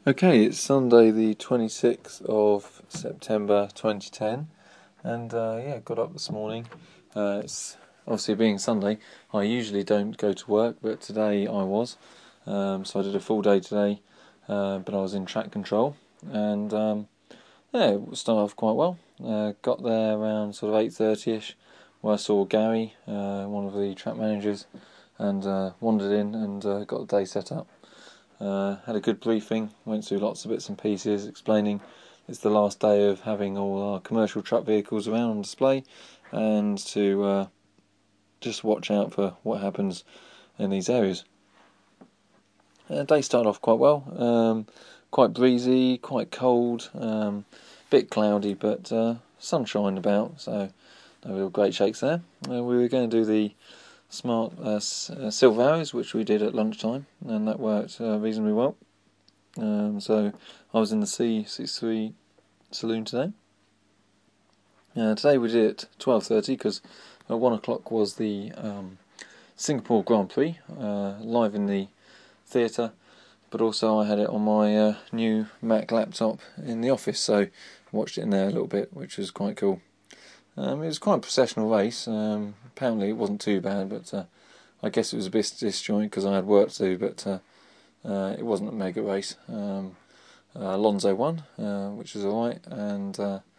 Okay, it's Sunday the 26th of September 2010 and got up this morning. It's obviously being Sunday, I usually don't go to work, but today I was. So I did a full day today, but I was in track control and it started off quite well. Got there around sort of 8:30ish where I saw Gary, one of the track managers, and wandered in and got the day set up. Had a good briefing, went through lots of bits and pieces, explaining it's the last day of having all our commercial truck vehicles around on display, and to just watch out for what happens in these areas. Day started off quite well, quite breezy, quite cold, bit cloudy, but sunshine about, so no real great shakes there. We were going to do the smart silver arrows, which we did at lunchtime, and that worked reasonably well. So I was in the C63 saloon today. Today we did it at 12:30 because at 1 o'clock was the Singapore Grand Prix, live in the theatre, but also I had it on my new Mac laptop in the office, so I watched it in there a little bit, which was quite cool. It was quite a processional race. Apparently it wasn't too bad, but I guess it was a bit disjoint because I had work to do, but it wasn't a mega race. Alonso won, which was alright, and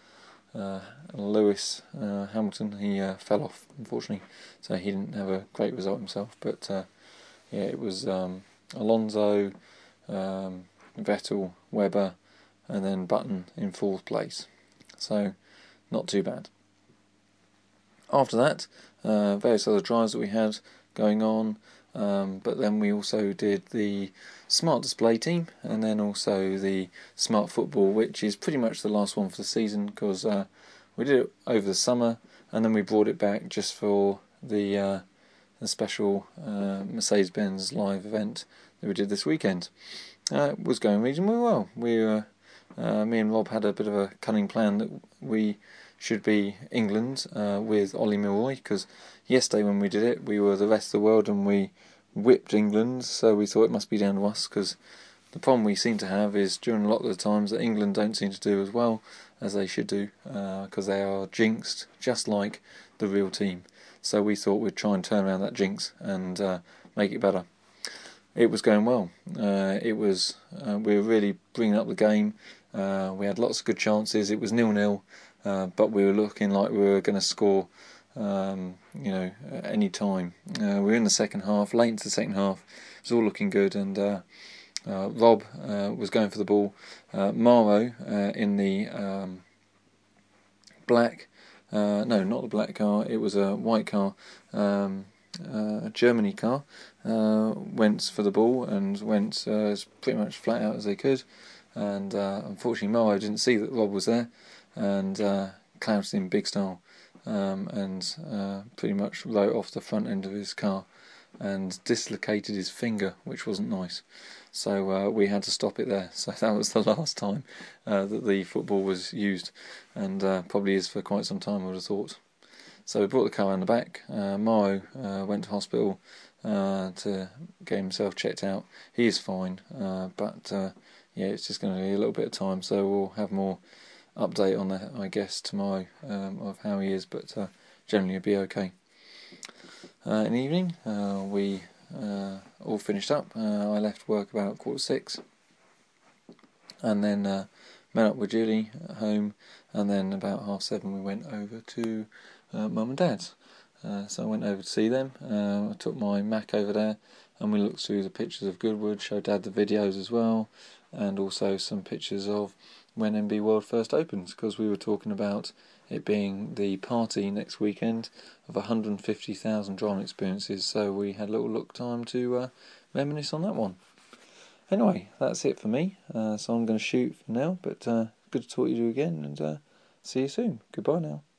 Lewis Hamilton, he fell off, unfortunately, so he didn't have a great result himself, but it was Alonso, Vettel, Webber, and then Button in 4th place, so not too bad. After that, various other drives that we had going on, but then we also did the Smart Display team, and then also the Smart Football, which is pretty much the last one for the season, because we did it over the summer, and then we brought it back just for the special Mercedes-Benz live event that we did this weekend. It was going reasonably well. Me and Rob had a bit of a cunning plan that we should be England with Ollie Milroy, because yesterday when we did it, we were the rest of the world and we whipped England, so we thought it must be down to us, because the problem we seem to have is during a lot of the times that England don't seem to do as well as they should do, because they are jinxed just like the real team. So we thought we'd try and turn around that jinx and make it better. It was going well. We were really bringing up the game. We had lots of good chances. It was 0-0, but we were looking like we were going to score, at any time. We were in the second half, late into the second half. It was all looking good, and Rob was going for the ball. Maro in the black, no, not the black car. It was a white car. A Germany car, went for the ball and went as pretty much flat out as they could, and unfortunately Maro didn't see that Rob was there and clouted him big style, and pretty much wrote off the front end of his car and dislocated his finger, which wasn't nice. So we had to stop it there. So that was the last time that the football was used, and probably is for quite some time, I would have thought. So we brought the car around the back. Maro went to hospital to get himself checked out. He is fine, but it's just going to be a little bit of time. So we'll have more update on that, I guess, tomorrow of how he is. But generally, he'll be okay. In the evening, we all finished up. I left work about 6:15, and then met up with Julie at home, and then about 7:30 we went over to Mum and Dad's. So I went over to see them. I took my Mac over there, and we looked through the pictures of Goodwood, showed Dad the videos as well, and also some pictures of when MB World first opens, because we were talking about it being the party next weekend of 150,000 driving experiences, so we had a little look time to reminisce on that one. Anyway, that's it for me, so I'm going to shoot for now, but good to talk to you again, and see you soon. Goodbye now.